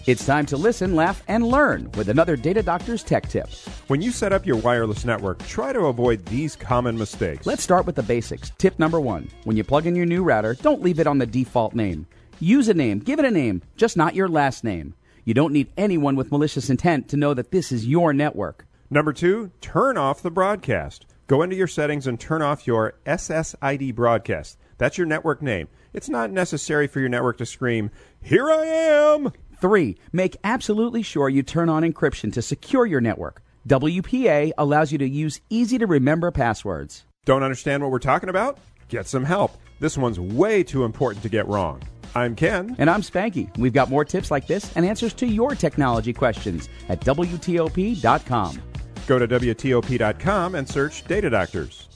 It's time to listen, laugh, and learn with another Data Doctor's Tech Tip. When you set up your wireless network, try to avoid these common mistakes. Let's start with the basics. Tip number 1. When you plug in your new router, don't leave it on the default name. Use a name, give it a name, just not your last name. You don't need anyone with malicious intent to know that this is your network. Number 2, turn off the broadcast. Go into your settings and turn off your SSID broadcast. That's your network name. It's not necessary for your network to scream, "Here I am!" 3. Make absolutely sure you turn on encryption to secure your network. WPA allows you to use easy-to-remember passwords. Don't understand what we're talking about? Get some help. This one's way too important to get wrong. I'm Ken. And I'm Spanky. We've got more tips like this and answers to your technology questions at WTOP.com. Go to WTOP.com and search Data Doctors.